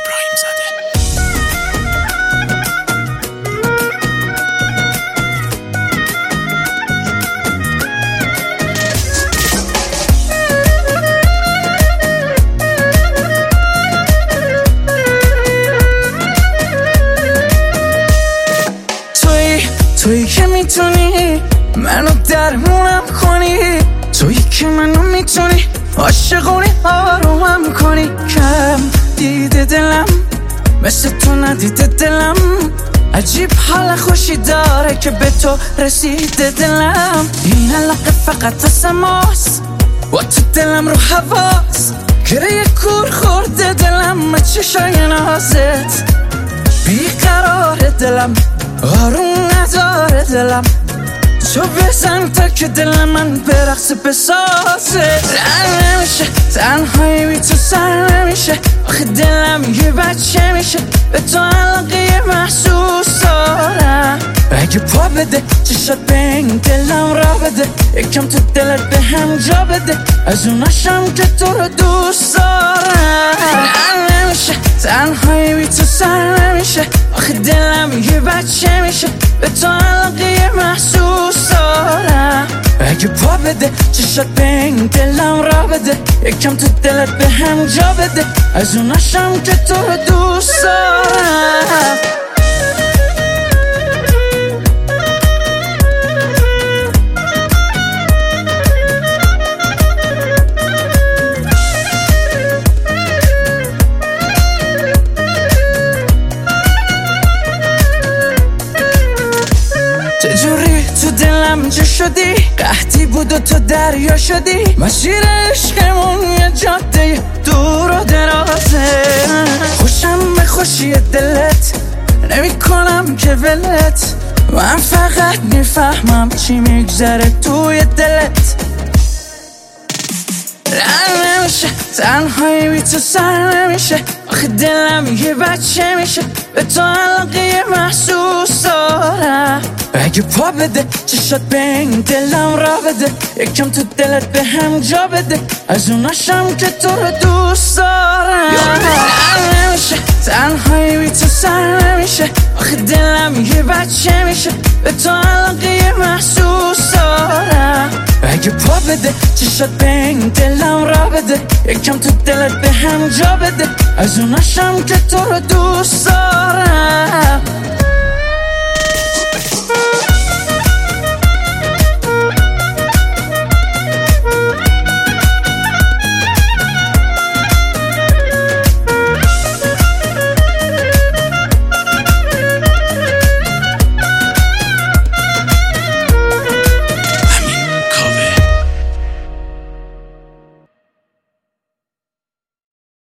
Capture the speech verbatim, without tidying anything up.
ابراهیم زاده. تویی تویی که میتونی منو درمونم کنی، تویی که منو میتونی عاشقونی آرومم کنی. کم دیده دلم مثل تو ندیده دلم، عجیب حال خوشی داره که به تو رسیده دلم. این علاقه فقط از ماست و تو دلم رو حواست، گره کور خورده دلم چشای نازت. بیقرار دلم آروم نداره دلم، تو بزن تا که دل من برقص بسازه. رن نمیشه تنهایی بی تو سر نمیشه، آخه دلم یه بچه میشه به تو علاقه محسوس دارم. اگه پا بده چشات به این دلم را بده، یکم تو دلت به هم جا بده، از اوناشم که تو رو دوست دارم. رن نمیشه تنهایی بی تو سر نمیشه، آخه دلم یه بچه میشه به تو علاقه محسوس دارم. اگه پا بده چشات به این دلم را بده، یکم تو دلت به هم جا بده، از اوناشم که تو رو دوست دارم. چجوری تو دلم جا شدی، قحطی بود و تو دریا شدی، مسیر عشقمون یه جاده دور و درازه. خوشم به خوشی دلت نمی کنم که ولت، من فقط میفهمم چی میگذره توی دلت. رن نمیشه تنهایی بی تو سر نمیشه، آخه دلم یه بچه میشه به تو علاقه محسوس دارم. اگه پا بده چشات به این دلم را بده، یکم تو دلت به هم جا بده، از اوناشم که تو رو دوست دارم. رن نمیشه تنهایی بی تو سر نمیشه، آخه دلم یه بچه میشه به تو علاقه محسوس دارم. اگه پا بده چشات به این دلم را بده، یکم تو دلت به هم جا بده، از اوناشم که تو رو دوست دارم.